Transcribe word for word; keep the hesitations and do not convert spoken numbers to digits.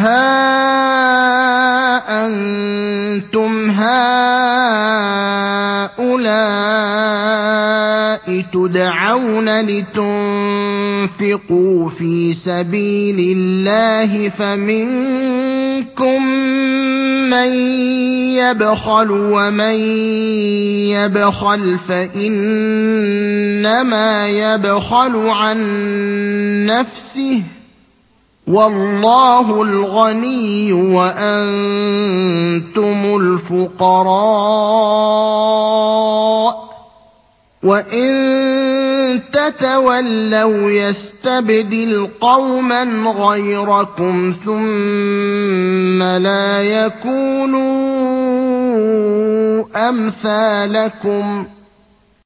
أَنتُمْ هَٰؤُلَاءِ تُدْعَوْنَ لِتُنفِقُوا فِي سَبِيلِ اللَّهِ فَمِنكُم مَّن يَبْخَلُ ۖ وَمَن يَبْخَلْ فَإِنَّمَا يَبْخَلُ عَن نَّفْسِهِ ۚ وَاللَّهُ الْغَنِيُّ وَأَنتُمُ الْفُقَرَاءُ ۚ وَإِن تَتَوَلَّوْا يَسْتَبْدِلْ قَوْمًا غَيْرَكُمْ ثُمَّ لَا يَكُونُوا أَمْثَالَكُم